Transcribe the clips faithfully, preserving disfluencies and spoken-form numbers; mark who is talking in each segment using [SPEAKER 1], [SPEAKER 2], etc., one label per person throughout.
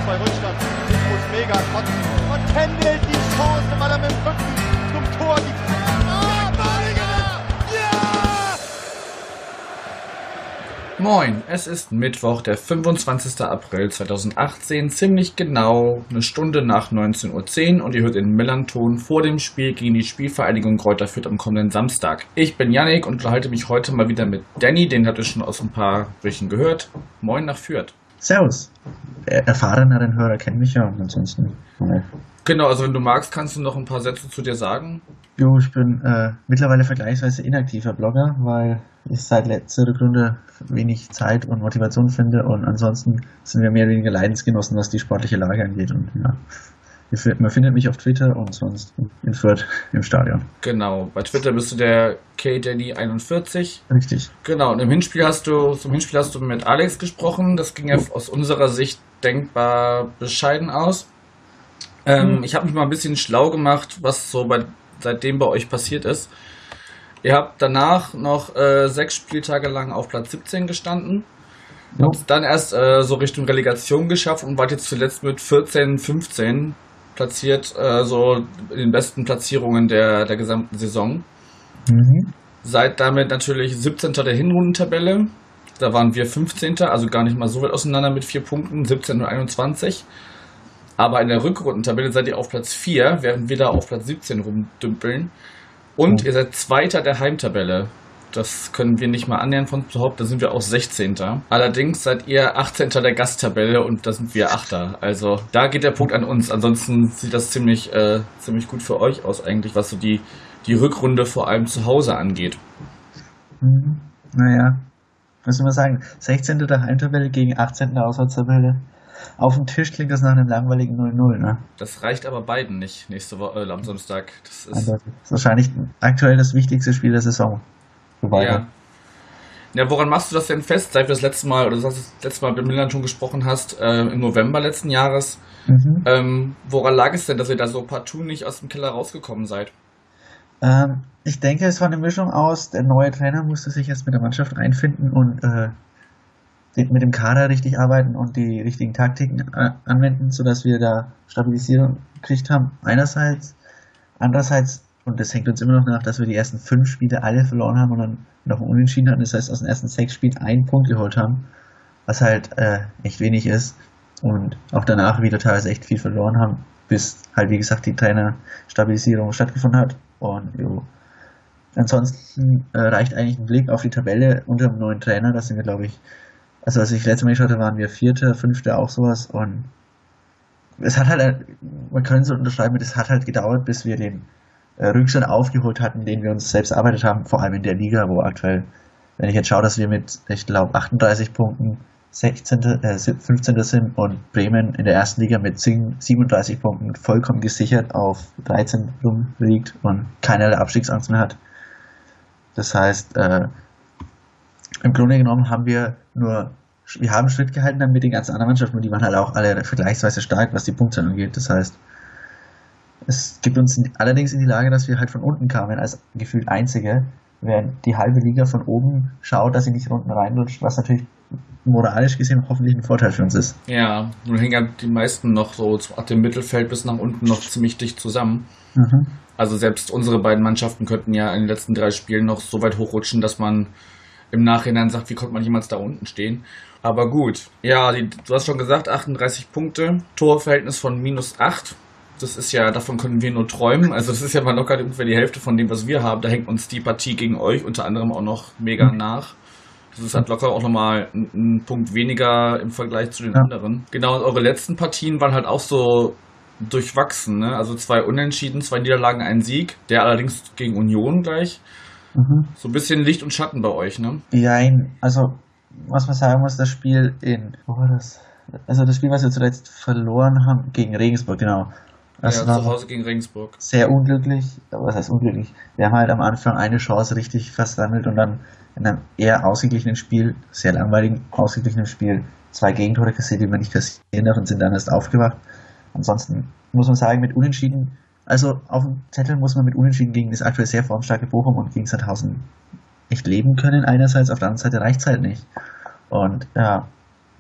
[SPEAKER 1] zwei Rückstand. Ich muss mega kotzen. Und händelt die Chance, weil er mit dem Rücken zum Tor die...
[SPEAKER 2] Moin, es ist Mittwoch, der fünfundzwanzigsten April zweitausendachtzehn, ziemlich genau eine Stunde nach neunzehn Uhr zehn und ihr hört den Millanton vor dem Spiel gegen die Spielvereinigung Greuther Fürth am kommenden Samstag. Ich bin Yannick und unterhalte mich heute mal wieder mit Danny, den habt ihr schon aus ein paar Brüchen gehört. Moin nach Fürth.
[SPEAKER 3] Servus. Der erfahreneren Hörer kennt mich ja und ansonsten... Ne.
[SPEAKER 2] Genau, also wenn du magst, kannst du noch ein paar Sätze zu dir sagen?
[SPEAKER 3] Jo, ich bin äh, mittlerweile vergleichsweise inaktiver Blogger, weil ich seit letzter Rückrunde wenig Zeit und Motivation finde und ansonsten sind wir mehr oder weniger Leidensgenossen, was die sportliche Lage angeht. Und ja, man findet mich auf Twitter und sonst in Fürth im Stadion.
[SPEAKER 2] Genau, bei Twitter bist du der K Danny einundvierzig.
[SPEAKER 3] Richtig.
[SPEAKER 2] Genau, und im Hinspiel hast du, zum Hinspiel hast du mit Alex gesprochen. Das ging ja aus unserer Sicht denkbar bescheiden aus. Ähm, mhm. Ich habe mich mal ein bisschen schlau gemacht, was so bei, seitdem bei euch passiert ist. Ihr habt danach noch äh, sechs Spieltage lang auf Platz siebzehn gestanden. Ja. Habt es dann erst äh, so Richtung Relegation geschafft und wart jetzt zuletzt mit vierzehn, fünfzehn platziert, äh, so in den besten Platzierungen der, der gesamten Saison. Mhm. Seid damit natürlich siebzehnter der Hinrundentabelle. Da waren wir fünfzehnter, also gar nicht mal so weit auseinander mit vier Punkten, siebzehn und einundzwanzig. Aber in der Rückrundentabelle seid ihr auf Platz vier, während wir da auf Platz siebzehn rumdümpeln. Und ihr seid Zweiter der Heimtabelle. Das können wir nicht mal annähern von behaupten, da sind wir auch sechzehnter. Allerdings seid ihr achtzehnter der Gasttabelle und da sind wir achter. Also da geht der Punkt an uns. Ansonsten sieht das ziemlich, äh, ziemlich gut für euch aus eigentlich, was so die, die Rückrunde vor allem zu Hause angeht.
[SPEAKER 3] Mhm. Naja, was soll man sagen? sechzehnter der Heimtabelle gegen achtzehnter der Auswärtstabelle. Auf dem Tisch klingt das nach einem langweiligen null null, ne?
[SPEAKER 2] Das reicht aber beiden nicht nächste Woche, äh, am Samstag. Das ist,
[SPEAKER 3] also, das ist wahrscheinlich aktuell das wichtigste Spiel der Saison. Für beide.
[SPEAKER 2] Ja. Ja, woran machst du das denn fest, seit wir das letzte Mal, oder du hast das letzte Mal mit Milan schon gesprochen hast, äh, im November letzten Jahres. Mhm. Ähm, woran lag es denn, dass ihr da so partout nicht aus dem Keller rausgekommen seid?
[SPEAKER 3] Ähm, ich denke, es war eine Mischung aus, der neue Trainer musste sich erst mit der Mannschaft einfinden und äh, mit dem Kader richtig arbeiten und die richtigen Taktiken anwenden, sodass wir da Stabilisierung gekriegt haben. Einerseits, andererseits, und das hängt uns immer noch nach, dass wir die ersten fünf Spiele alle verloren haben und dann noch ein Unentschieden hatten. Das heißt, aus den ersten sechs Spielen einen Punkt geholt haben, was halt äh, echt wenig ist. Und auch danach wieder teilweise echt viel verloren haben, bis halt, wie gesagt, die Trainerstabilisierung stattgefunden hat. Und jo. Ansonsten äh, reicht eigentlich ein Blick auf die Tabelle unter dem neuen Trainer. Da sind wir, glaube ich, also als ich letztes Mal geschaut habe, waren wir Vierter, Fünfter, auch sowas. Und es hat halt, man könnte so unterschreiben, es hat halt gedauert, bis wir den äh, Rückstand aufgeholt hatten, den wir uns selbst erarbeitet haben, vor allem in der Liga, wo aktuell, wenn ich jetzt schaue, dass wir mit, ich glaube, achtunddreißig Punkten sechzehnter, äh, fünfzehnter sind und Bremen in der ersten Liga mit siebenunddreißig Punkten vollkommen gesichert auf dreizehn rumliegt und keinerlei Abstiegsangst mehr hat. Das heißt, äh, im Grunde genommen haben wir nur, wir haben Schritt gehalten dann mit den ganzen anderen Mannschaften und die waren halt auch alle vergleichsweise stark, was die Punktzahl angeht. Das heißt, es gibt uns allerdings in die Lage, dass wir halt von unten kamen als gefühlt Einzige, während die halbe Liga von oben schaut, dass sie nicht unten reinrutscht, was natürlich moralisch gesehen hoffentlich ein Vorteil für uns ist.
[SPEAKER 2] Ja, nun hängen ja die meisten noch so ab dem Mittelfeld bis nach unten noch ziemlich dicht zusammen.
[SPEAKER 3] Mhm.
[SPEAKER 2] Also selbst unsere beiden Mannschaften könnten ja in den letzten drei Spielen noch so weit hochrutschen, dass man im Nachhinein sagt, wie konnte man jemals da unten stehen. Aber gut. Ja, die, du hast schon gesagt, achtunddreißig Punkte, Torverhältnis von minus acht. Das ist ja, davon können wir nur träumen. Also das ist ja mal locker ungefähr die Hälfte von dem, was wir haben. Da hängt uns die Partie gegen euch unter anderem auch noch mega nach. Das ist halt locker auch nochmal ein, ein Punkt weniger im Vergleich zu den ja. anderen. Genau, und eure letzten Partien waren halt auch so durchwachsen, ne? Also zwei Unentschieden, zwei Niederlagen, ein Sieg. Der allerdings gegen Union gleich. Mhm. So ein bisschen Licht und Schatten bei euch, ne?
[SPEAKER 3] Nein, also was man sagen muss, das Spiel in, wo war das? Also das Spiel, was wir zuletzt verloren haben, gegen Regensburg, genau. Das
[SPEAKER 2] ja,
[SPEAKER 3] war
[SPEAKER 2] zu Hause gegen Regensburg.
[SPEAKER 3] Sehr unglücklich, was heißt unglücklich? Wir haben halt am Anfang eine Chance richtig versammelt und dann in einem eher ausgeglichenen Spiel, sehr langweiligen, ausgeglichenen Spiel, zwei Gegentore kassiert, die man nicht kassieren darf und sind dann erst aufgewacht. Ansonsten muss man sagen, mit Unentschieden, also auf dem Zettel muss man mit Unentschieden gegen das aktuell sehr formstarke Bochum und gegen Sandhausen echt leben können einerseits, auf der anderen Seite reicht es halt nicht. Und ja,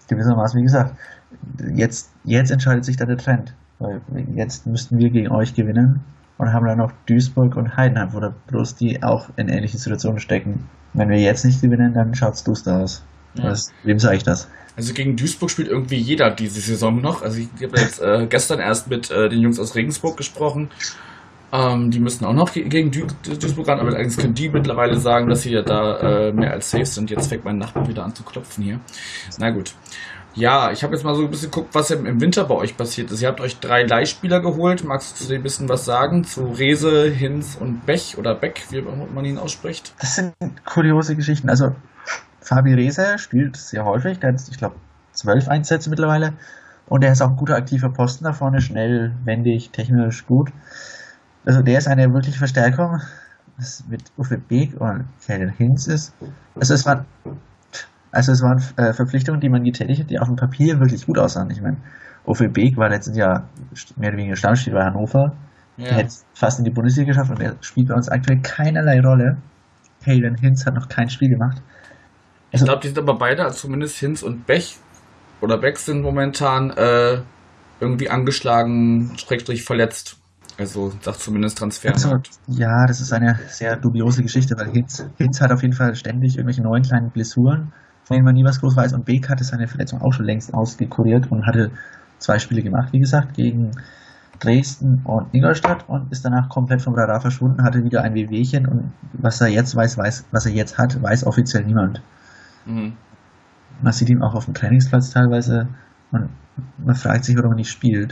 [SPEAKER 3] gewissermaßen, wie gesagt, jetzt, jetzt entscheidet sich dann der Trend. Weil jetzt müssten wir gegen euch gewinnen und haben dann noch Duisburg und Heidenheim vor der Brust, die auch in ähnlichen Situationen stecken. Wenn wir jetzt nicht gewinnen, dann schaut's duster aus.
[SPEAKER 2] Ja.
[SPEAKER 3] Was, wem sage ich das?
[SPEAKER 2] Also gegen Duisburg spielt irgendwie jeder diese Saison noch. Also ich habe jetzt äh, gestern erst mit äh, den Jungs aus Regensburg gesprochen. Ähm, die müssen auch noch ge- gegen Du- Duisburg ran, aber allerdings können die mittlerweile sagen, dass sie ja da äh, mehr als safe sind. Jetzt fängt mein Nachbar wieder an zu klopfen hier. Na gut. Ja, ich habe jetzt mal so ein bisschen geguckt, was im, im Winter bei euch passiert ist. Ihr habt euch drei Leihspieler geholt. Magst du zu dem ein bisschen was sagen? Zu Rehse, Hinz und Bech oder Beck, wie man ihn ausspricht?
[SPEAKER 3] Das sind kuriose Geschichten. Also Fabi Rehse spielt sehr häufig. Der hat, ich glaube, zwölf Einsätze mittlerweile. Und er ist auch ein guter aktiver Posten da vorne. Schnell, wendig, technisch gut. Also der ist eine wirkliche Verstärkung. Was mit Uffe Beek und Kellen Hinz ist. Also es waren, also es waren äh, Verpflichtungen, die man getätigt hat, die auf dem Papier wirklich gut aussahen. Ich meine, Uffe Beek war letztes Jahr mehr oder weniger Stammspieler bei Hannover.
[SPEAKER 2] Ja.
[SPEAKER 3] Er hätte es fast in die Bundesliga geschafft und er spielt bei uns aktuell keinerlei Rolle. Kellen Hinz hat noch kein Spiel gemacht.
[SPEAKER 2] Ich glaube, die sind aber beide, also zumindest Hinz und Bech oder Beck sind momentan äh, irgendwie angeschlagen, schrägstrich verletzt. Also sagt zumindest Transfermarkt.
[SPEAKER 3] Also, ja, das ist eine sehr dubiose Geschichte, weil Hinz, Hinz hat auf jeden Fall ständig irgendwelche neuen kleinen Blessuren, von denen man nie was groß weiß. Und Beek hatte seine Verletzung auch schon längst ausgekuriert und hatte zwei Spiele gemacht, wie gesagt, gegen Dresden und Ingolstadt und ist danach komplett vom Radar verschwunden, hatte wieder ein Wehwehchen und was er jetzt weiß, weiß, was er jetzt hat, weiß offiziell niemand.
[SPEAKER 2] Mhm.
[SPEAKER 3] Man sieht ihn auch auf dem Trainingsplatz teilweise und man fragt sich, warum er nicht spielt.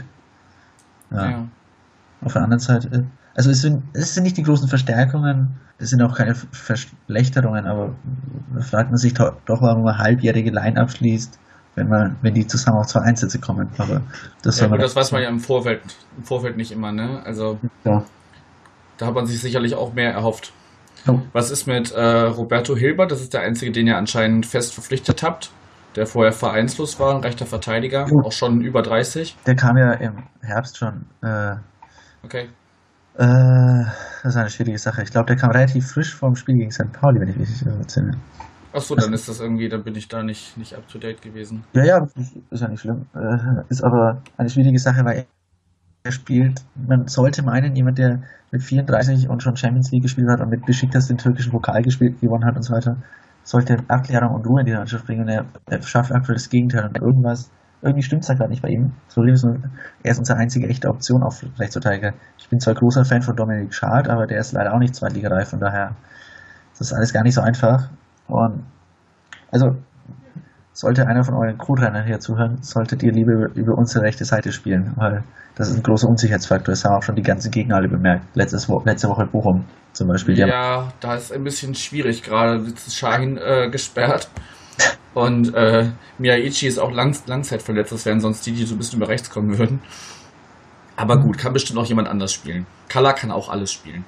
[SPEAKER 3] Ja.
[SPEAKER 2] Ja.
[SPEAKER 3] Auf der anderen Seite, also es sind, es sind nicht die großen Verstärkungen, es sind auch keine Verschlechterungen, aber da fragt man sich doch, doch warum man halbjährige Line abschließt, wenn man, wenn die zusammen auf zwei Einsätze kommen. Aber das
[SPEAKER 2] Ja,
[SPEAKER 3] soll
[SPEAKER 2] gut,
[SPEAKER 3] man
[SPEAKER 2] das weiß man ja im Vorfeld, im Vorfeld nicht immer, ne? Also
[SPEAKER 3] ja.
[SPEAKER 2] da hat man sich sicherlich auch mehr erhofft.
[SPEAKER 3] Oh.
[SPEAKER 2] Was ist mit äh, Roberto Hilbert? Das ist der einzige, den ihr anscheinend fest verpflichtet habt, der vorher vereinslos war, ein rechter Verteidiger,
[SPEAKER 3] Jo.
[SPEAKER 2] auch schon über dreißig.
[SPEAKER 3] Der kam ja im Herbst schon. Äh,
[SPEAKER 2] Okay.
[SPEAKER 3] äh, das ist eine schwierige Sache. Ich glaube, der kam relativ frisch vom Spiel gegen Sankt Pauli, wenn ich mich nicht erzähle.
[SPEAKER 2] Achso, dann ist das irgendwie, dann bin ich da nicht, nicht up to date gewesen.
[SPEAKER 3] Ja, ja, ist ja nicht schlimm. Äh, ist aber eine schwierige Sache, weil er spielt, man sollte meinen, jemand, der mit vierunddreißig und schon Champions League gespielt hat und mit Besiktas den türkischen Pokal gespielt, gewonnen hat und so weiter, sollte Abklärung und Ruhe in die Mannschaft bringen und er, er schafft aktuell das Gegenteil und irgendwas, irgendwie stimmt es da gerade nicht bei ihm. Das Problem ist nur, er ist unsere einzige echte Option auf Rechtsverteidiger. Ich bin zwar großer Fan von Dominik Schad, aber der ist leider auch nicht zweitligareif, von daher ist das alles gar nicht so einfach. Und also sollte einer von euren Co-Trainern hier zuhören, solltet ihr lieber über, über unsere rechte Seite spielen, weil das ist ein großer Unsicherheitsfaktor. Das haben auch schon die ganzen Gegner alle bemerkt. Letztes Wo- letzte Woche Bochum zum Beispiel. Die haben-
[SPEAKER 2] Ja, da ist ein bisschen schwierig. Gerade ist Shahin äh, gesperrt. Und äh, Miyaichi ist auch lang, langzeitverletzt. Das wären sonst die, die so ein bisschen über rechts kommen würden. Aber gut, kann bestimmt auch jemand anders spielen. Kalla kann auch alles spielen.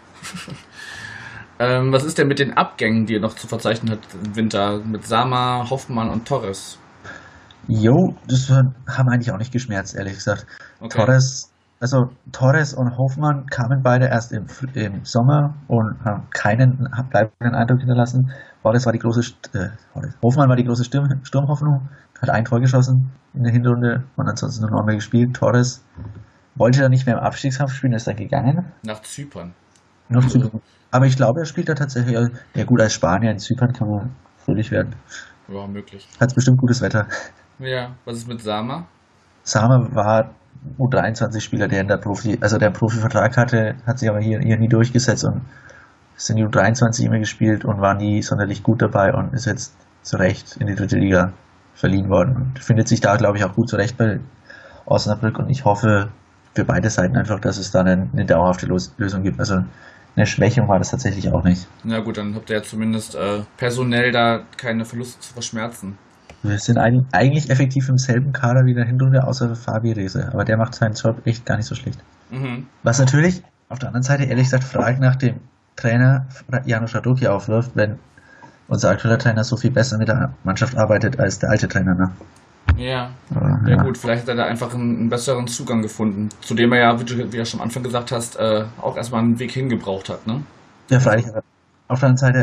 [SPEAKER 2] ähm, was ist denn mit den Abgängen, die ihr noch zu verzeichnen habt im Winter? Mit Sama, Hoffmann und Torres?
[SPEAKER 3] Jo, das haben eigentlich auch nicht geschmerzt, ehrlich gesagt.
[SPEAKER 2] Okay.
[SPEAKER 3] Torres, also Torres und Hofmann kamen beide erst im, Fr- im Sommer und haben keinen bleibenden Eindruck hinterlassen. Torres war die große, St- äh, Torres. Hofmann war die große Sturm, Sturmhoffnung, hat ein Tor geschossen in der Hinrunde und ansonsten nur noch mehr gespielt. Torres wollte dann nicht mehr im Abstiegskampf spielen, ist dann gegangen.
[SPEAKER 2] Nach Zypern.
[SPEAKER 3] Noch zu, aber ich glaube, er spielt da tatsächlich, ja gut, als Spanier in Zypern kann man fröhlich werden.
[SPEAKER 2] Ja, möglich.
[SPEAKER 3] Hat bestimmt gutes Wetter.
[SPEAKER 2] Ja, was ist mit Sama?
[SPEAKER 3] Sama war U dreiundzwanzig-Spieler, der in der Profi, also der einen Profivertrag hatte, hat sich aber hier, hier nie durchgesetzt und ist in die U dreiundzwanzig immer gespielt und war nie sonderlich gut dabei und ist jetzt zu Recht in die dritte Liga verliehen worden und findet sich da, glaube ich, auch gut zurecht bei Osnabrück und ich hoffe für beide Seiten einfach, dass es da eine, eine dauerhafte Los- Lösung gibt. Also eine Schwächung war das tatsächlich auch nicht.
[SPEAKER 2] Na gut, dann habt ihr ja zumindest äh, personell da keine Verluste zu verschmerzen.
[SPEAKER 3] Wir sind eigentlich, eigentlich effektiv im selben Kader wie in der Hinrunde, außer Fabi Rehse, aber der macht seinen Job echt gar nicht so schlecht.
[SPEAKER 2] Mhm.
[SPEAKER 3] Was natürlich auf der anderen Seite ehrlich gesagt Fragen nach dem Trainer Janusz Radoki aufwirft, wenn unser aktueller Trainer so viel besser mit der Mannschaft arbeitet als der alte Trainer. Ne?
[SPEAKER 2] Ja.
[SPEAKER 3] Aber,
[SPEAKER 2] Ja
[SPEAKER 3] ja.
[SPEAKER 2] gut, vielleicht hat er da einfach einen, einen besseren Zugang gefunden, zu dem er ja, wie du wie du schon am Anfang gesagt hast, äh, auch erstmal einen Weg hingebraucht hat, ne?
[SPEAKER 3] Ja, freilich. Aber auf der anderen Seite,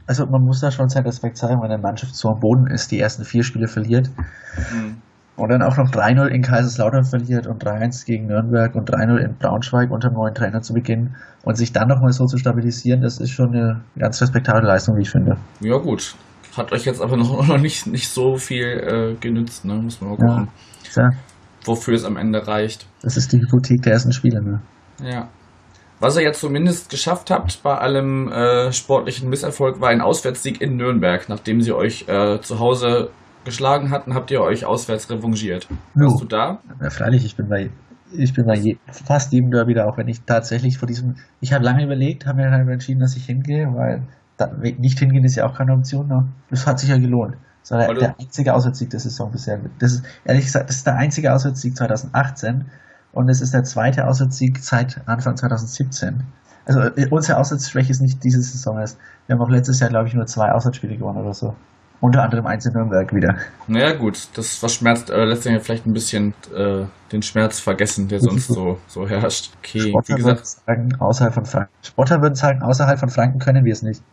[SPEAKER 3] also man muss da schon seinen Respekt zeigen, wenn eine Mannschaft so am Boden ist, die ersten vier Spiele verliert
[SPEAKER 2] Mhm.
[SPEAKER 3] und dann auch noch drei null in Kaiserslautern verliert und drei eins gegen Nürnberg und drei null in Braunschweig unter dem neuen Trainer zu Beginn und sich dann nochmal so zu stabilisieren, das ist schon eine ganz respektable Leistung, wie ich finde.
[SPEAKER 2] Ja gut. Hat euch jetzt aber noch, noch nicht, nicht so viel äh, genützt, ne? Muss man mal gucken,
[SPEAKER 3] Ja,
[SPEAKER 2] wofür es am Ende reicht.
[SPEAKER 3] das ist die Hypothek der ersten Spiele. Ne?
[SPEAKER 2] Ja. Was ihr jetzt zumindest geschafft habt bei allem äh, sportlichen Misserfolg, war ein Auswärtssieg in Nürnberg. Nachdem sie euch äh, zu Hause geschlagen hatten, habt ihr euch auswärts revanchiert. Warst du da?
[SPEAKER 3] Ja, freilich, ich bin bei, ich bin bei je, fast jedem Derby da, auch wenn ich tatsächlich vor diesem, ich habe lange überlegt, habe mir dann entschieden, dass ich hingehe, weil da, nicht hingehen ist ja auch keine Option. Ne? Das hat sich ja gelohnt. Das war der, der einzige Auswärtssieg der Saison bisher. Das ist, ehrlich gesagt, das ist der einzige Auswärtssieg zwanzig achtzehn und es ist der zweite Auswärtssieg seit Anfang zwanzig siebzehn. Also äh, unsere Auswärtsschwäche ist nicht diese Saison erst. Wir haben auch letztes Jahr, glaube ich, nur zwei Auswärtsspiele gewonnen oder so. Unter anderem eins in Nürnberg wieder.
[SPEAKER 2] Naja gut, das verschmerzt, äh, lässt sich ja vielleicht ein bisschen äh, den Schmerz vergessen, der sonst so, so herrscht. Okay,
[SPEAKER 3] Spotter
[SPEAKER 2] wie gesagt.
[SPEAKER 3] würden sagen, außerhalb von Franken. Spotter würden sagen, außerhalb von Franken können wir es nicht.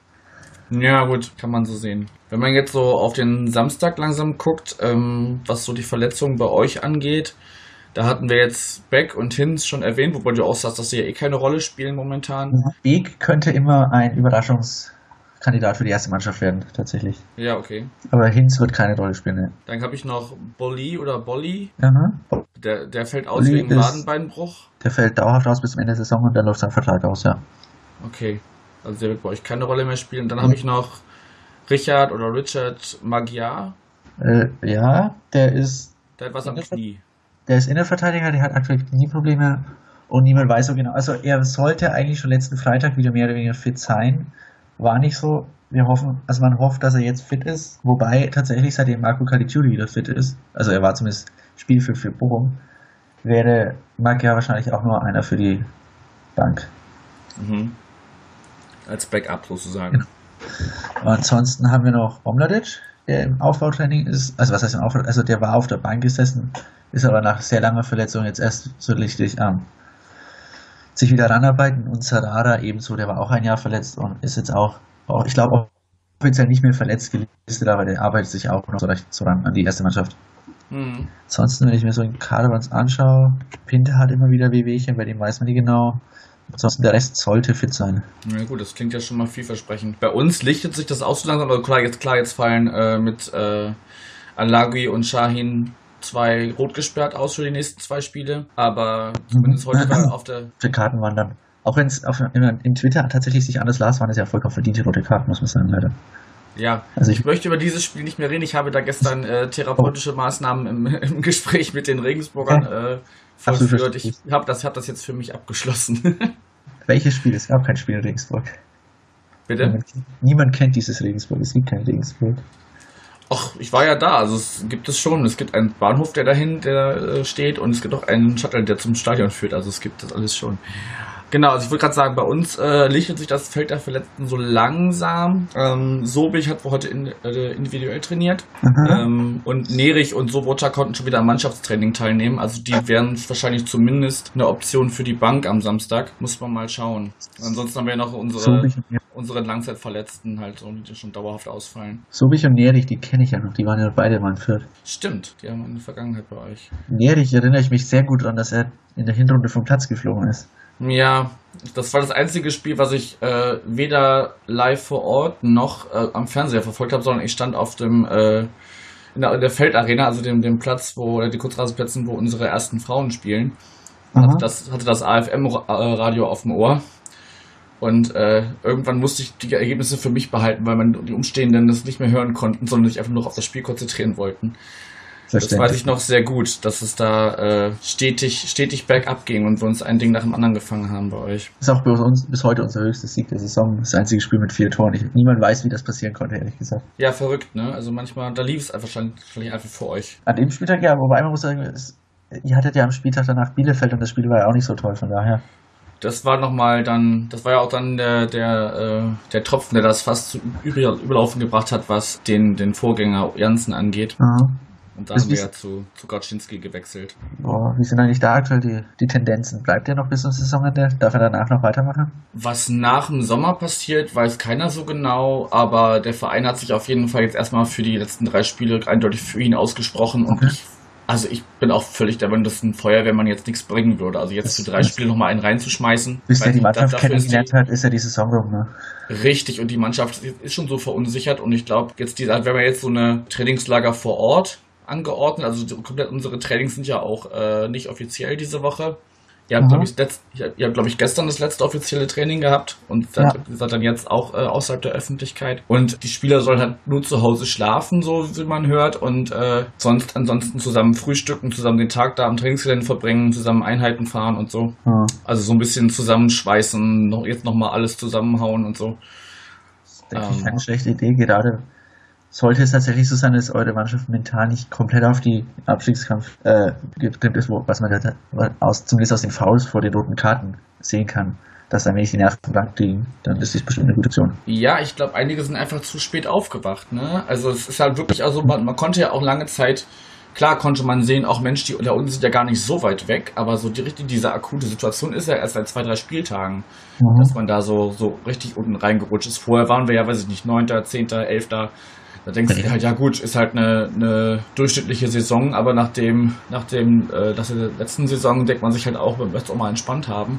[SPEAKER 2] Ja gut, kann man so sehen. Wenn man jetzt so auf den Samstag langsam guckt, ähm, was so die Verletzungen bei euch angeht, da hatten wir jetzt Beck und Hinz schon erwähnt, wobei du auch sagst, dass sie ja eh keine Rolle spielen momentan.
[SPEAKER 3] Beck könnte immer ein Überraschungskandidat für die erste Mannschaft werden, tatsächlich.
[SPEAKER 2] Ja, okay.
[SPEAKER 3] Aber Hinz wird keine Rolle spielen, ne?
[SPEAKER 2] Dann habe ich noch Bolli oder Bolli.
[SPEAKER 3] Aha.
[SPEAKER 2] Der, der fällt aus
[SPEAKER 3] Bolli
[SPEAKER 2] wegen
[SPEAKER 3] ist-
[SPEAKER 2] Wadenbeinbruch.
[SPEAKER 3] Der fällt dauerhaft aus bis zum Ende der Saison und dann läuft sein Vertrag aus, ja.
[SPEAKER 2] Okay. Also der wird bei euch keine Rolle mehr spielen. Dann habe ich noch Richard oder Richard Magyar.
[SPEAKER 3] Äh, ja, der ist,
[SPEAKER 2] Der hat was am Knie.
[SPEAKER 3] der ist Innenverteidiger, der hat aktuell Knieprobleme und niemand weiß so genau. Also er sollte eigentlich schon letzten Freitag wieder mehr oder weniger fit sein. War nicht so. Wir hoffen, also man hofft, dass er jetzt fit ist. Wobei tatsächlich seitdem Marco Caligiuri wieder fit ist, also er war zumindest Spielfit für Bochum, wäre Magyar wahrscheinlich auch nur einer für die Bank.
[SPEAKER 2] Mhm. Als Backup sozusagen.
[SPEAKER 3] Ansonsten haben wir noch Omladic, der im Aufbautraining ist. Also was heißt im Aufbau? Also der war auf der Bank gesessen, ist aber nach sehr langer Verletzung jetzt erst so richtig am ähm, sich wieder ranarbeiten. Und Sarada ebenso, der war auch ein Jahr verletzt und ist jetzt auch, auch ich glaube, offiziell nicht mehr verletzt gelistet, aber der arbeitet sich auch noch so recht so ran an die erste Mannschaft.
[SPEAKER 2] Mhm.
[SPEAKER 3] Ansonsten, wenn ich mir so den Kader bei uns anschaue, Pinter hat immer wieder Wehwehchen, bei dem weiß man nicht genau. Ansonsten der Rest sollte fit sein.
[SPEAKER 2] Ja gut, das klingt ja schon mal vielversprechend. Bei uns lichtet sich das auch so langsam, aber klar, jetzt, klar, jetzt fallen äh, mit äh, Alagui und Shahin zwei rot gesperrt aus für die nächsten zwei Spiele. Aber zumindest heute war auf der...
[SPEAKER 3] Die Karten waren dann, auch wenn es auf in Twitter tatsächlich sich anders las, waren es ja vollkommen verdiente rote Karten, muss man sagen, leider.
[SPEAKER 2] Ja,
[SPEAKER 3] Also
[SPEAKER 2] ich
[SPEAKER 3] ich,
[SPEAKER 2] möchte über dieses Spiel nicht mehr reden. Ich habe da gestern äh, therapeutische Maßnahmen im, im Gespräch mit den Regensburgern äh,
[SPEAKER 3] Absolut
[SPEAKER 2] vollführt. Ich
[SPEAKER 3] verständlich.
[SPEAKER 2] habe das, hab das jetzt für mich abgeschlossen.
[SPEAKER 3] welches Spiel? Es gab kein Spiel in Regensburg.
[SPEAKER 2] Bitte?
[SPEAKER 3] Niemand, niemand kennt dieses Regensburg, es gibt kein Regensburg.
[SPEAKER 2] Ach, ich war ja da, also es gibt es schon. Es gibt einen Bahnhof, der dahin der, äh, steht und es gibt auch einen Shuttle, der zum Stadion führt. Also es gibt das alles schon. Genau, also ich wollte gerade sagen, bei uns äh, lichtet sich das Feld der Verletzten so langsam. Ähm, Sobich hat wohl heute in, äh, individuell trainiert.
[SPEAKER 3] Aha.
[SPEAKER 2] Ähm, und Nerich und Sobotka konnten schon wieder am Mannschaftstraining teilnehmen. Also die wären wahrscheinlich zumindest eine Option für die Bank am Samstag. Muss man mal schauen. Ansonsten haben wir noch unsere,
[SPEAKER 3] Sobich und,
[SPEAKER 2] unsere Langzeitverletzten halt, so, die schon dauerhaft ausfallen.
[SPEAKER 3] Sobich und Nerich, die kenne ich ja noch, die waren ja beide mal in Fürth.
[SPEAKER 2] Stimmt, die haben eine Vergangenheit bei euch.
[SPEAKER 3] Nerich erinnere ich mich sehr gut daran, dass er in der Hinrunde vom Platz geflogen ist.
[SPEAKER 2] Ja, das war das einzige Spiel, was ich äh, weder live vor Ort noch äh, am Fernseher verfolgt habe, sondern ich stand auf dem äh, in, der, in der Feldarena, also dem, dem Platz, wo oder die Kurzrasenplätzen, wo unsere ersten Frauen spielen.
[SPEAKER 3] Aha.
[SPEAKER 2] Hatte das, hatte das A F M-Radio auf dem Ohr. Und äh, irgendwann musste ich die Ergebnisse für mich behalten, weil man die Umstehenden das nicht mehr hören konnten, sondern sich einfach nur auf das Spiel konzentrieren wollten. Das weiß ich noch sehr gut, dass es da äh, stetig, stetig bergab ging und wir uns ein Ding nach dem anderen gefangen haben bei euch.
[SPEAKER 3] Das ist auch bei uns bis heute unser höchstes Sieg der Saison. Das einzige Spiel mit vier Toren. Ich, niemand weiß, wie das passieren konnte, ehrlich gesagt.
[SPEAKER 2] Ja, verrückt, ne? Also manchmal, da lief es wahrscheinlich, wahrscheinlich einfach für euch.
[SPEAKER 3] An dem Spieltag ja, wobei man muss sagen, es, ihr hattet ja am Spieltag danach Bielefeld und das Spiel war ja auch nicht so toll, von daher.
[SPEAKER 2] Das war nochmal dann, das war ja auch dann der, der, äh, der Tropfen, der das fast zu Über- Überlaufen gebracht hat, was den, den Vorgänger Janssen angeht.
[SPEAKER 3] Aha.
[SPEAKER 2] Und da
[SPEAKER 3] Das
[SPEAKER 2] haben wir
[SPEAKER 3] ist-
[SPEAKER 2] ja zu, zu Grodzinski gewechselt.
[SPEAKER 3] Boah, wie sind eigentlich da aktuell die, die Tendenzen? Bleibt er noch bis zum Saisonende? Darf er danach noch weitermachen?
[SPEAKER 2] Was nach dem Sommer passiert, weiß keiner so genau, aber der Verein hat sich auf jeden Fall jetzt erstmal für die letzten drei Spiele eindeutig für ihn ausgesprochen und
[SPEAKER 3] Okay.
[SPEAKER 2] ich, also ich bin auch völlig der Meinung, dass ein Feuerwehrmann jetzt nichts bringen würde. Also jetzt
[SPEAKER 3] Das-
[SPEAKER 2] für drei
[SPEAKER 3] das-
[SPEAKER 2] Spiele nochmal einen reinzuschmeißen.
[SPEAKER 3] Bis
[SPEAKER 2] weiß
[SPEAKER 3] der die
[SPEAKER 2] nicht,
[SPEAKER 3] Mannschaft
[SPEAKER 2] dafür ist die-
[SPEAKER 3] kennengelernt hat, ist ja die Saison rum, ne?
[SPEAKER 2] Richtig, und die Mannschaft ist schon so verunsichert und ich glaube, jetzt dieser, wenn wir jetzt so eine Trainingslager vor Ort angeordnet, also so komplett unsere Trainings sind ja auch äh, nicht offiziell diese Woche. Ihr habt,
[SPEAKER 3] Mhm.
[SPEAKER 2] glaube ich, letzt, ihr habt, glaube ich, gestern das letzte offizielle Training gehabt und seid,
[SPEAKER 3] Ja.
[SPEAKER 2] seid dann jetzt auch äh, außerhalb der Öffentlichkeit. Und die Spieler sollen halt nur zu Hause schlafen, so wie man hört, und äh, sonst ansonsten zusammen frühstücken, zusammen den Tag da am Trainingsgelände verbringen, zusammen Einheiten fahren und so.
[SPEAKER 3] Ja.
[SPEAKER 2] Also so ein bisschen zusammenschweißen, noch, jetzt nochmal alles zusammenhauen und so.
[SPEAKER 3] Das denke ich
[SPEAKER 2] Ähm.
[SPEAKER 3] keine schlechte Idee. Gerade sollte es tatsächlich so sein, dass eure Mannschaft mental nicht komplett auf die Abstiegskampf äh, getrimmt ist, wo, was man da aus, zumindest aus den Fouls vor den roten Karten sehen kann, dass dann, wenn ich die Nerven blank liegen, dann ist das bestimmt eine gute Option.
[SPEAKER 2] Ja, ich glaube, einige sind einfach zu spät aufgewacht, ne? Also es ist halt wirklich, also man, man konnte ja auch lange Zeit, klar konnte man sehen, auch Mensch, die da unten sind ja gar nicht so weit weg, aber so die richtig, diese akute Situation ist ja erst seit zwei, drei Spieltagen,
[SPEAKER 3] Mhm.
[SPEAKER 2] dass man da so, so richtig unten reingerutscht ist. Vorher waren wir ja, weiß ich nicht, neunter, zehnter, elfter. Da denkst du dir halt, ja gut, ist halt eine, eine durchschnittliche Saison, aber nach dem, nach dem, äh, nach der letzten Saison denkt man sich halt auch, wir möchten es auch mal entspannt haben.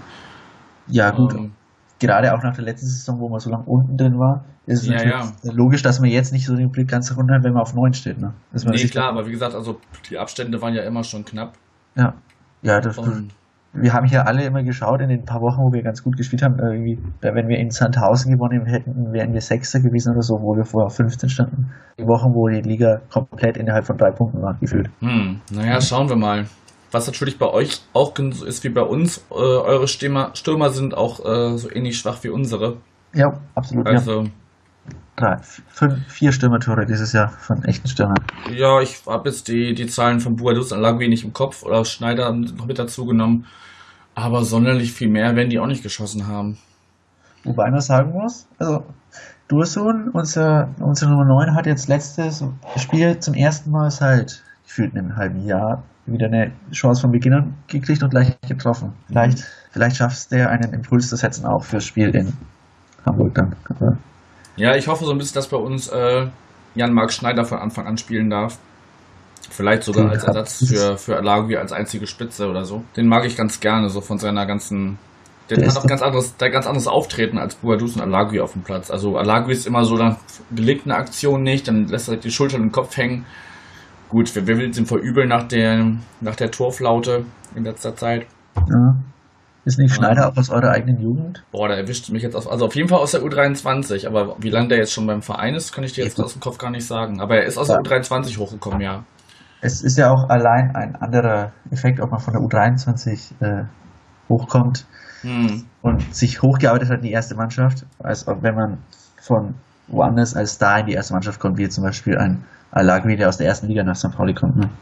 [SPEAKER 3] Ja, gut.
[SPEAKER 2] Ähm,
[SPEAKER 3] Gerade auch nach der letzten Saison, wo man so lange unten drin war, ist es
[SPEAKER 2] Ja,
[SPEAKER 3] natürlich logisch, dass man jetzt nicht so den Blick ganz runter hat, wenn man auf neun steht. Ne? Dass man
[SPEAKER 2] nee,
[SPEAKER 3] sich-
[SPEAKER 2] klar, aber wie gesagt, also die Abstände waren ja immer schon knapp.
[SPEAKER 3] Ja, ja das,
[SPEAKER 2] Und
[SPEAKER 3] wir haben hier alle immer geschaut in den paar Wochen, wo wir ganz gut gespielt haben. Irgendwie, da, wenn wir in Sandhausen gewonnen hätten, wären wir Sechster gewesen oder so, wo wir vorher auf fünfzehn standen. Die Wochen, wo die Liga komplett innerhalb von drei Punkten war, gefühlt.
[SPEAKER 2] Hm, naja, schauen wir mal. Was natürlich bei euch auch so ist wie bei uns, äh, eure Stürmer, Stürmer sind auch äh, so ähnlich schwach wie unsere.
[SPEAKER 3] Ja, absolut.
[SPEAKER 2] Also,
[SPEAKER 3] Ja. Drei, fünf, vier Stürmertore dieses Jahr von echten Stürmern.
[SPEAKER 2] ja, ich habe jetzt die, die Zahlen von Buadus und Alagui nicht im Kopf oder Schneider noch mit dazu genommen. Aber sonderlich viel mehr werden die auch nicht geschossen haben.
[SPEAKER 3] Wobei man sagen muss, also Dursun, unser, unser Nummer neun, hat jetzt letztes Spiel zum ersten Mal seit gefühlt einem halben Jahr wieder eine Chance von Beginn an gekriegt und gleich getroffen. Vielleicht, vielleicht schaffst der einen Impuls zu setzen, auch fürs Spiel in Hamburg dann. Aber
[SPEAKER 2] Ja, ich hoffe so ein bisschen, dass bei uns äh, Jan-Marc Schneider von Anfang an spielen darf. Vielleicht sogar als Ersatz für, für Alagui als einzige Spitze oder so. Den mag ich ganz gerne, so von seiner ganzen... Der,
[SPEAKER 3] Der
[SPEAKER 2] hat
[SPEAKER 3] ist
[SPEAKER 2] auch
[SPEAKER 3] doch-
[SPEAKER 2] ganz anderes, der hat ganz anderes Auftreten als Buadus und Alagui auf dem Platz. Also Alagui ist immer so, dann gelingt eine Aktion nicht, dann lässt er die Schulter und den Kopf hängen. Gut, wir, wir will ihm verübeln nach der, nach der Torflaute in letzter Zeit.
[SPEAKER 3] ja. Ist nicht
[SPEAKER 2] Ja.
[SPEAKER 3] Schneider auch aus eurer eigenen Jugend?
[SPEAKER 2] Boah, der erwischt mich jetzt auf, also auf jeden Fall aus der U dreiundzwanzig, aber wie lange der jetzt schon beim Verein ist, kann ich dir jetzt aus dem Kopf gar nicht sagen. Aber er ist aus der
[SPEAKER 3] Ja.
[SPEAKER 2] U dreiundzwanzig hochgekommen, ja.
[SPEAKER 3] Es ist ja auch allein ein anderer Effekt, ob man von der U dreiundzwanzig äh, hochkommt
[SPEAKER 2] Hm.
[SPEAKER 3] und sich hochgearbeitet hat in die erste Mannschaft, als ob wenn man von woanders als Star in die erste Mannschaft kommt, wie zum Beispiel ein Alagui, der aus der ersten Liga nach Sankt Pauli kommt. Ne?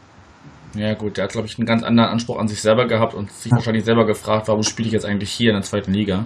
[SPEAKER 2] Ja gut, der hat, glaube ich, einen ganz anderen Anspruch an sich selber gehabt und sich
[SPEAKER 3] Ja.
[SPEAKER 2] wahrscheinlich selber gefragt, warum spiele ich jetzt eigentlich hier in der zweiten Liga.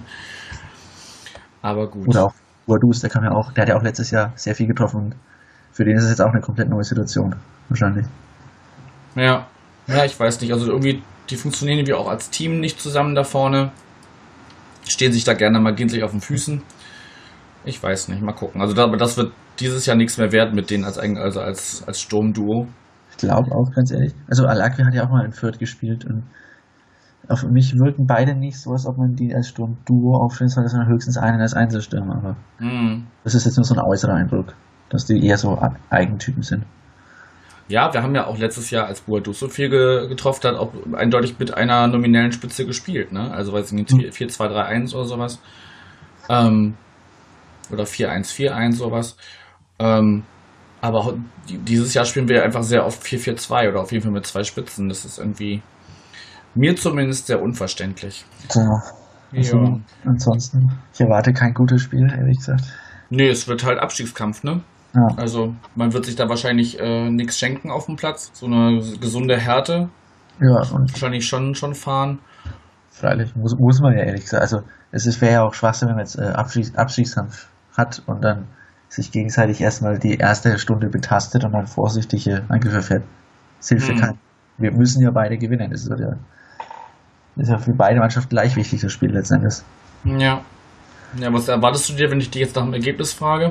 [SPEAKER 2] Aber gut.
[SPEAKER 3] Oder auch Boadus, der kam ja auch, der hat ja auch letztes Jahr sehr viel getroffen und für den ist es jetzt auch eine komplett neue Situation. Wahrscheinlich.
[SPEAKER 2] Ja. Ja, ich weiß nicht. Also irgendwie, die funktionieren irgendwie auch als Team nicht zusammen da vorne. Stehen sich da gerne mal gänzlich auf den Füßen. Ich weiß nicht, mal gucken. Also da, aber das wird dieses Jahr nichts mehr wert mit denen als, eigen- also als, als Sturmduo.
[SPEAKER 3] Ich glaube auch, ganz ehrlich. Also Alagui hat ja auch mal in Fürth gespielt und auf mich wirken beide nicht so, als ob man die als Sturmduo aufstellen soll, sondern höchstens einen als Einzelstürmer. Aber
[SPEAKER 2] Hm.
[SPEAKER 3] das ist jetzt nur so ein äußerer Eindruck, dass die eher so A- Eigentypen sind.
[SPEAKER 2] Ja, wir haben ja auch letztes Jahr, als Buadus so viel ge getroffen hat, auch eindeutig mit einer nominellen Spitze gespielt, ne? Also weiß ich nicht, vier zwei drei eins oder sowas. Ähm, oder vier eins vier eins sowas. Ähm, aber auch die- dieses Jahr spielen wir einfach sehr oft vier vier zwei oder auf jeden Fall mit zwei Spitzen. Das ist irgendwie mir zumindest sehr unverständlich.
[SPEAKER 3] So, also,
[SPEAKER 2] Ja.
[SPEAKER 3] ansonsten, ich erwarte kein gutes Spiel, ehrlich gesagt.
[SPEAKER 2] Nee, es wird halt Abstiegskampf, ne?
[SPEAKER 3] Ja,
[SPEAKER 2] Also man wird sich da wahrscheinlich äh, nichts schenken auf dem Platz. So eine gesunde Härte
[SPEAKER 3] ja und
[SPEAKER 2] wahrscheinlich schon, schon fahren.
[SPEAKER 3] freilich muss, muss man ja ehrlich gesagt. Also es wäre ja auch Schwachsinn, wenn man jetzt äh, Abstiegs Abstiegskampf hat und dann sich gegenseitig erstmal die erste Stunde betastet und dann vorsichtige Angriffe fährt. Es hilft ja
[SPEAKER 2] Hm.
[SPEAKER 3] keinem. Wir müssen ja beide gewinnen. Das ist ja, das ist ja für beide Mannschaften gleich wichtig, das Spiel letztendlich.
[SPEAKER 2] Ja. Ja, was erwartest du dir, wenn ich dich jetzt nach dem Ergebnis frage?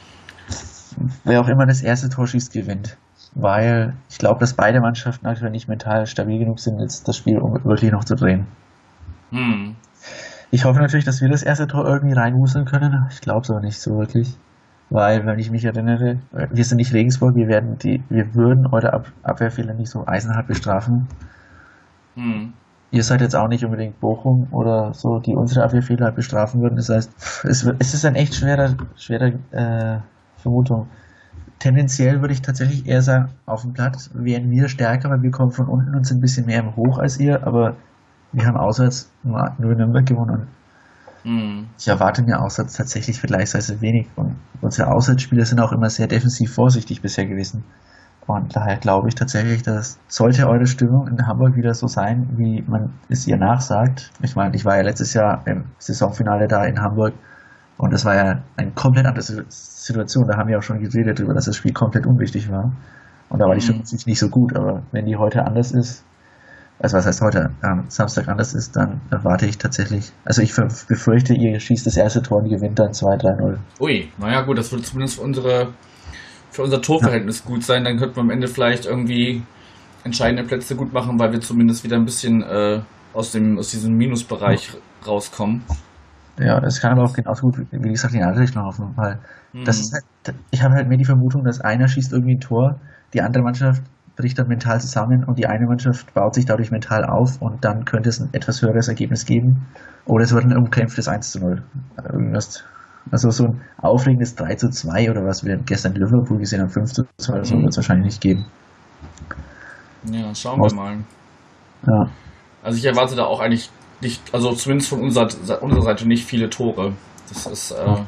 [SPEAKER 3] Wer auch immer das erste Tor schießt, gewinnt. Weil ich glaube, dass beide Mannschaften aktuell nicht mental stabil genug sind, jetzt das Spiel um wirklich noch zu drehen.
[SPEAKER 2] Hm.
[SPEAKER 3] Ich hoffe natürlich, dass wir das erste Tor irgendwie reinwuseln können. Ich glaube es aber nicht so wirklich. Weil, wenn ich mich erinnere, wir sind nicht Regensburg, wir werden die, wir würden eure Ab Abwehrfehler nicht so eisenhart bestrafen.
[SPEAKER 2] Hm.
[SPEAKER 3] Ihr seid jetzt auch nicht unbedingt Bochum oder so, die unsere Abwehrfehler bestrafen würden. Das heißt, es, wird, es ist ein echt schwerer, schwerer äh, Vermutung. Tendenziell würde ich tatsächlich eher sagen, auf dem Platz wären wir stärker, weil wir kommen von unten und sind ein bisschen mehr im Hoch als ihr, aber wir haben auswärts nur nur in Nürnberg gewonnen.
[SPEAKER 2] Hm.
[SPEAKER 3] Ich erwarte mir auswärts tatsächlich vergleichsweise wenig und unsere Auswärtsspieler sind auch immer sehr defensiv vorsichtig bisher gewesen. Und daher glaube ich tatsächlich, dass sollte eure Stimmung in Hamburg wieder so sein, wie man es ihr nachsagt. Ich meine, ich war ja letztes Jahr im Saisonfinale da in Hamburg und das war ja eine komplett andere Situation. Da haben wir auch schon geredet darüber, dass das Spiel komplett unwichtig war. Und da war die Stimmung
[SPEAKER 2] Mhm.
[SPEAKER 3] nicht so gut. Aber wenn die heute anders ist, also was heißt heute, am Samstag anders ist, dann erwarte ich tatsächlich, also ich befürchte, ihr schießt das erste Tor und gewinnt dann zwei drei null.
[SPEAKER 2] Ui, naja gut, das würde zumindest für unsere für unser Torverhältnis gut sein. Dann könnten wir am Ende vielleicht irgendwie entscheidende Plätze gut machen, weil wir zumindest wieder ein bisschen äh, aus dem aus diesem Minusbereich rauskommen.
[SPEAKER 3] Ja, das kann aber auch genauso gut, wie gesagt, in die andere Richtung laufen, weil
[SPEAKER 2] Mhm.
[SPEAKER 3] das ist halt, ich habe halt mehr die Vermutung, dass einer schießt irgendwie ein Tor, die andere Mannschaft bricht dann mental zusammen und die eine Mannschaft baut sich dadurch mental auf und dann könnte es ein etwas höheres Ergebnis geben. Oder es wird ein umkämpftes eins zu null. Irgendwas, also so ein aufregendes drei zu zwei oder was wir gestern in Liverpool gesehen haben, fünf zu zwei oder so,
[SPEAKER 2] Mhm.
[SPEAKER 3] wird es wahrscheinlich nicht geben.
[SPEAKER 2] Ja, schauen wir mal.
[SPEAKER 3] Ja.
[SPEAKER 2] Also ich erwarte da auch eigentlich nicht, also zumindest von unserer, unserer Seite nicht viele Tore. Das ist, äh,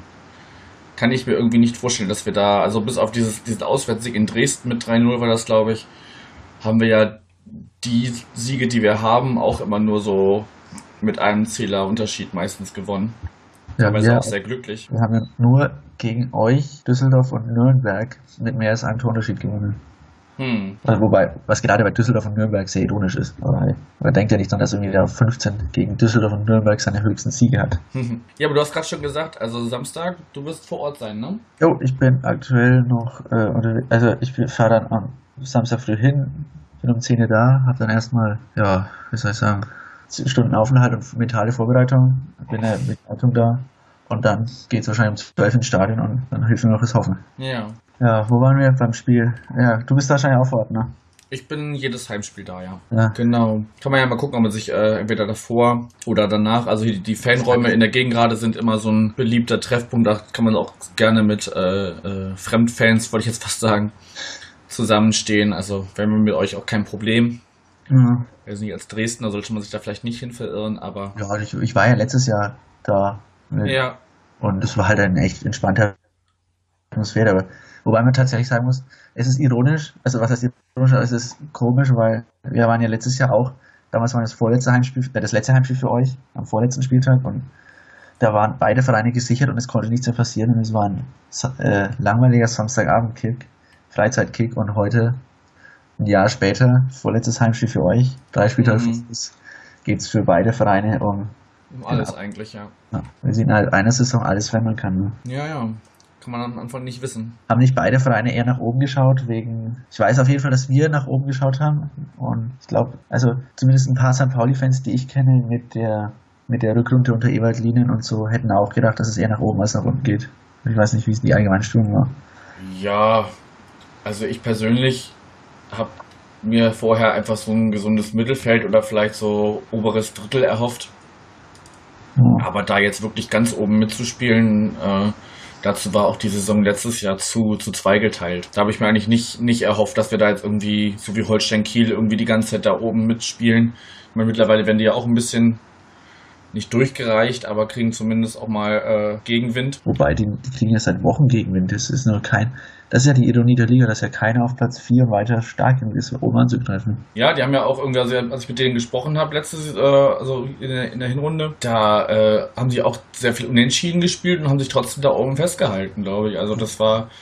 [SPEAKER 2] kann ich mir irgendwie nicht vorstellen, dass wir da, also bis auf dieses, diesen Auswärtssieg in Dresden mit drei null war das, glaube ich, haben wir ja die Siege, die wir haben, auch immer nur so mit einem Zähler Unterschied meistens gewonnen.
[SPEAKER 3] Ja,
[SPEAKER 2] Aber ist
[SPEAKER 3] wir,
[SPEAKER 2] auch sehr glücklich.
[SPEAKER 3] wir haben ja nur gegen euch, Düsseldorf und Nürnberg mit mehr als einem Torunterschied gewonnen.
[SPEAKER 2] Hm.
[SPEAKER 3] Also wobei, was gerade bei Düsseldorf und Nürnberg sehr ironisch ist. Aber hey, man denkt ja nicht dran, dass irgendwie der fünfzehn gegen Düsseldorf und Nürnberg seine höchsten Siege hat.
[SPEAKER 2] Ja, aber du hast gerade schon gesagt, also Samstag, du wirst vor Ort sein, ne?
[SPEAKER 3] Jo, ich bin aktuell noch, äh, unterwegs, also ich fahre dann am Samstag früh hin, bin um zehn Uhr da, hab dann erstmal, ja, wie soll ich sagen, zehn Stunden Aufenthalt und mentale Vorbereitung, bin ja mit Leitung da und dann geht's wahrscheinlich um zwölf ins Stadion und dann hilft mir noch das Hoffen.
[SPEAKER 2] Ja.
[SPEAKER 3] Ja, wo waren wir beim Spiel? Ja, du bist wahrscheinlich auch vor Ort, ne?
[SPEAKER 2] Ich bin jedes Heimspiel da, ja.
[SPEAKER 3] Ja.
[SPEAKER 2] Genau. Kann man ja mal gucken, ob man sich äh, entweder davor oder danach, also die, die Fanräume in der Gegend gerade sind immer so ein beliebter Treffpunkt, da kann man auch gerne mit äh, äh, Fremdfans, wollte ich jetzt fast sagen, zusammenstehen. Also wenn man mit euch auch kein Problem.
[SPEAKER 3] Ja,
[SPEAKER 2] Also nicht als Dresdner sollte man sich da vielleicht nicht hin verirren, aber
[SPEAKER 3] ja ich, ich war ja letztes Jahr da mit,
[SPEAKER 2] ja.
[SPEAKER 3] und es war halt eine echt entspannte Atmosphäre, aber wobei man tatsächlich sagen muss, es ist ironisch, also was heißt ironisch, es ist komisch, weil wir waren ja letztes Jahr auch, damals war das vorletzte Heimspiel, äh, das letzte Heimspiel für euch, am vorletzten Spieltag und da waren beide Vereine gesichert und es konnte nichts mehr passieren und es war ein äh, langweiliger Samstagabend-Kick, Freizeitkick und heute, ein Jahr später, vorletztes Heimspiel für euch, drei Spieltage
[SPEAKER 2] Mhm.
[SPEAKER 3] vor uns, geht's für beide Vereine um,
[SPEAKER 2] Um alles
[SPEAKER 3] Genau.
[SPEAKER 2] eigentlich, ja.
[SPEAKER 3] ja, wir sehen halt einer Saison alles, wenn man kann. Ne?
[SPEAKER 2] Ja, ja. Kann man am Anfang nicht wissen.
[SPEAKER 3] Haben nicht beide Vereine eher nach oben geschaut, wegen, ich weiß auf jeden Fall, dass wir nach oben geschaut haben und ich glaube, also zumindest ein paar Sankt Pauli-Fans, die ich kenne, mit der mit der Rückrunde unter Ewald Lienen und so, hätten auch gedacht, dass es eher nach oben als nach unten geht. Ich weiß nicht, wie es die allgemeine Stimmung war.
[SPEAKER 2] Ja, also ich persönlich habe mir vorher einfach so ein gesundes Mittelfeld oder vielleicht so oberes Drittel erhofft.
[SPEAKER 3] Ja.
[SPEAKER 2] Aber da jetzt wirklich ganz oben mitzuspielen, äh, dazu war auch die Saison letztes Jahr zu, zu zweigeteilt. Da habe ich mir eigentlich nicht, nicht erhofft, dass wir da jetzt irgendwie, so wie Holstein Kiel, irgendwie die ganze Zeit da oben mitspielen. Ich meine, mittlerweile werden die ja auch ein bisschen nicht durchgereicht, aber kriegen zumindest auch mal äh, Gegenwind.
[SPEAKER 3] Wobei, die, die kriegen ja seit Wochen Gegenwind. Das ist nur kein, das ist ja die Ironie der Liga, dass ja keiner auf Platz vier weiter stark genug ist, um oben anzugreifen.
[SPEAKER 2] Ja, die haben ja auch irgendwie, also als ich mit denen gesprochen habe, letztes, äh, also in der, in der Hinrunde, da äh, haben sie auch sehr viel unentschieden gespielt und haben sich trotzdem da oben festgehalten, glaube ich. Also das war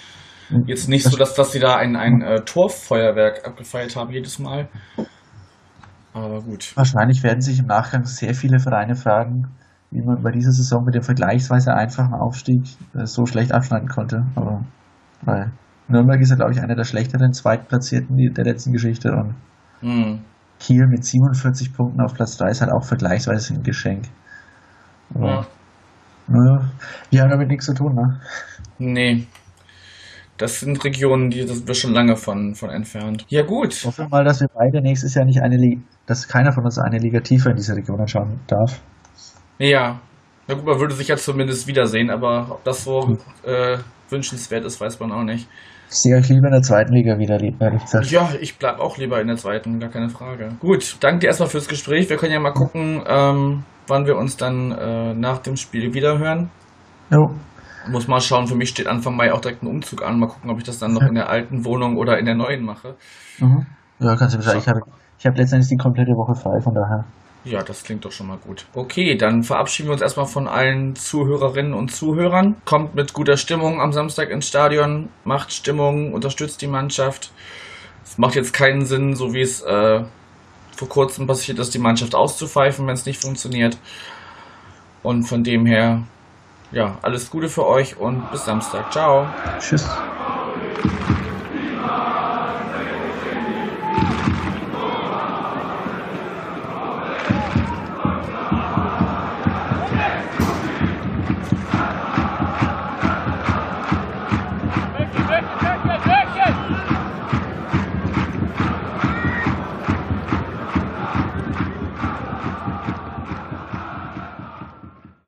[SPEAKER 2] jetzt nicht so, dass, dass sie da ein, ein äh, Torfeuerwerk abgefeiert haben jedes Mal. Aber gut.
[SPEAKER 3] Wahrscheinlich werden sich im Nachgang sehr viele Vereine fragen, wie man bei dieser Saison mit dem vergleichsweise einfachen Aufstieg äh, so schlecht abschneiden konnte. Aber weil Nürnberg ist ja, glaube ich, einer der schlechteren Zweitplatzierten der letzten Geschichte und
[SPEAKER 2] Hm.
[SPEAKER 3] Kiel mit siebenundvierzig Punkten auf Platz drei ist halt auch vergleichsweise ein Geschenk. Aber,
[SPEAKER 2] Ja.
[SPEAKER 3] naja, wir haben damit nichts zu tun, ne?
[SPEAKER 2] Nee. Das sind Regionen, die das sind wir schon lange von, von entfernt. Ja gut.
[SPEAKER 3] Hoffen wir mal, dass wir beide nächstes Jahr nicht eine Liga, dass keiner von uns eine Liga tiefer in diese Region anschauen darf.
[SPEAKER 2] Ja. Na gut, man würde sich ja zumindest wiedersehen, aber ob das so äh, wünschenswert ist, weiß man auch nicht.
[SPEAKER 3] Ich sehe euch lieber in der zweiten Liga wieder, ehrlich gesagt.
[SPEAKER 2] Ja, ich bleib auch lieber in der zweiten, gar keine Frage. Gut, danke dir erstmal fürs Gespräch. Wir können ja mal gucken, ähm, wann wir uns dann äh, nach dem Spiel wiederhören.
[SPEAKER 3] Jo.
[SPEAKER 2] Muss mal schauen, für mich steht Anfang Mai auch direkt ein Umzug an. Mal gucken, ob ich das dann noch in der alten Wohnung oder in der neuen mache.
[SPEAKER 3] Mhm. Ja, kannst du Bescheid. Ich habe ich hab letztendlich die komplette Woche frei, von daher.
[SPEAKER 2] Ja, das klingt doch schon mal gut. Okay, dann verabschieden wir uns erstmal von allen Zuhörerinnen und Zuhörern. Kommt mit guter Stimmung am Samstag ins Stadion, macht Stimmung, unterstützt die Mannschaft. Es macht jetzt keinen Sinn, so wie es äh, vor kurzem passiert ist, die Mannschaft auszupfeifen, wenn es nicht funktioniert. Und von dem her, ja, alles Gute für euch und bis Samstag. Ciao.
[SPEAKER 3] Tschüss.